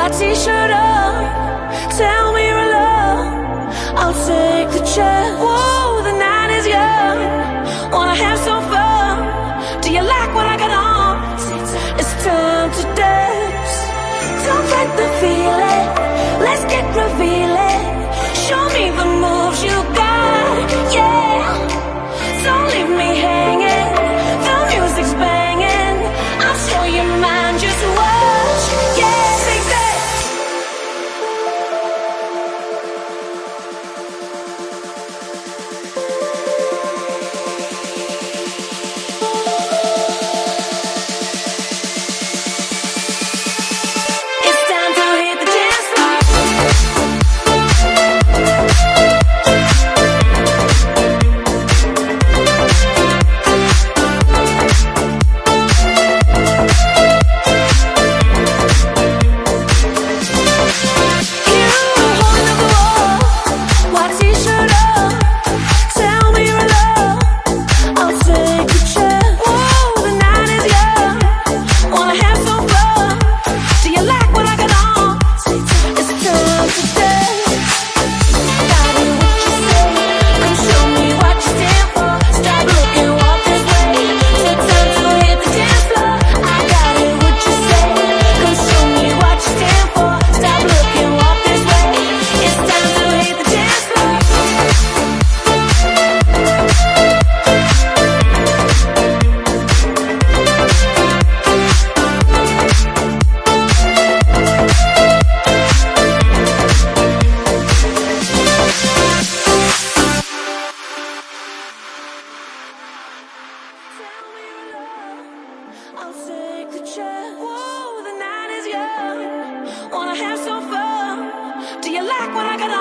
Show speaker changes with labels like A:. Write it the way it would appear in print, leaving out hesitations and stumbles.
A: my t-shirt up, tell me you're in love, I'll take the chance. Whoa, the night is young, wanna have some fun. Do you like what I got on? It's time to dance. Don't fight the feeling, let's get revealing. Show me the moves you got, yeah. Don't leave me hanging, the music's banging. I'll show you mine, just watch, yeah, baby. It's time to hit the dance floor. I'll take the chance. Whoa, the night is young, wanna have some fun. Do you like what I got